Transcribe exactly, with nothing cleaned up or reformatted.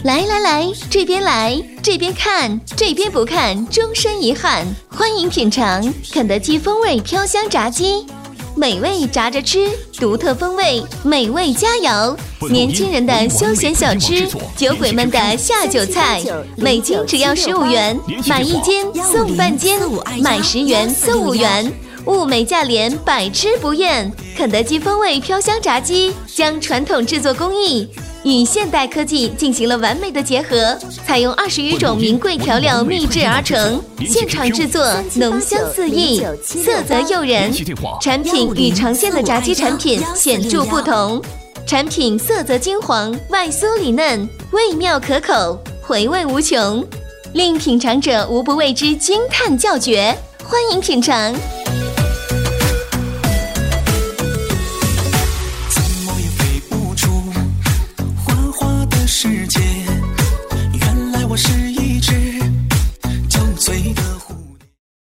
来来来，这边来，这边看，这边不看，终身遗憾。欢迎品尝肯德基风味飘香炸鸡，美味炸着吃，独特风味，美味佳肴。年轻人的休闲小吃，酒鬼们的下酒菜，每斤只要十五元，买一斤送半斤，买十元送五元。物美价廉，百吃不厌。肯德基风味飘香炸鸡将传统制作工艺与现代科技进行了完美的结合，采用二十余种名贵调料秘制而成，现场制作，浓香四溢，色泽诱人。产品与常见的炸鸡产品显著不同，产品色泽金黄，外酥里嫩，味妙可口，回味无穷，令品尝者无不为之惊叹叫绝。欢迎品尝。 世界，原来我是